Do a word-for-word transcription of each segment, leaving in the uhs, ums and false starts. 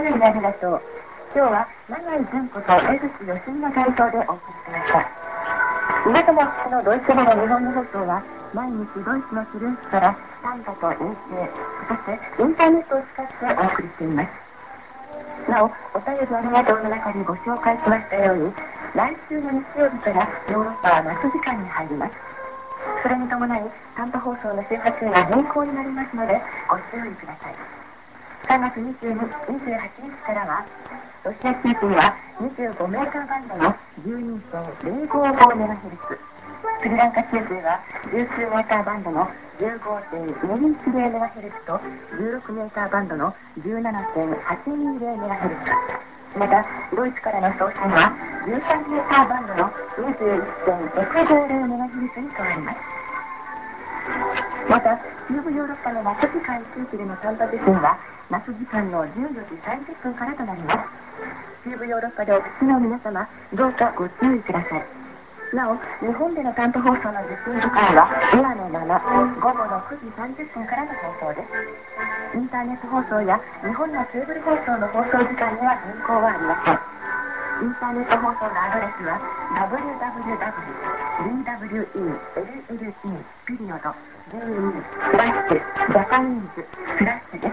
よりありがとう。今日は永井純子と江口義美の体操でお送りしました。皆様お聞きのドイツ語の日本語放送は毎日ドイツのチルンスから短波と衛星、そしてインターネットを使ってお送りしています。なお、お便りありがとうの中でご紹介しましたように、来週の日曜日からヨーロッパは夏時間に入ります。それに伴い短波放送の周波数が変更になりますのでご注意ください。さんがつにじゅうはちにちからはロシア地域にはにじゅうごメーターバンドの じゅうにてんぜろごごメガヘルツ、スリランカ中西はじゅうきゅうメーターバンドの じゅうごてんにいちぜろメガヘルツ とじゅうろくメーターバンドの じゅうななてんはちにぜろメガヘルツ、またドイツからの送信はじゅうさんメーターバンドの にじゅういちてんろくぜろメガヘルツに変わります。また中部ヨーロッパの夏時間地域での短波受信は夏時間のじゅうよじさんじゅっぷんからとなります。中部ヨーロッパでお聞きの皆様、どうかご注意ください。なお、日本での短波放送の受信時間は今のままごごのくじさんじゅっぷんからの放送です。インターネット放送や日本のケーブル放送の放送時間には変更はありません。インターネット放送のアドレスは ダブリューダブリューダブリュー ビーダブリューイー エルエルイー ピリオド じゅうに スラッシュジャパニーズスラッシュです。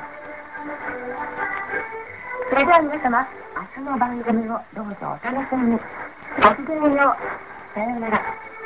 それでは皆様、明日の番組をどうぞお楽しみに。ごきげんよう。さようなら。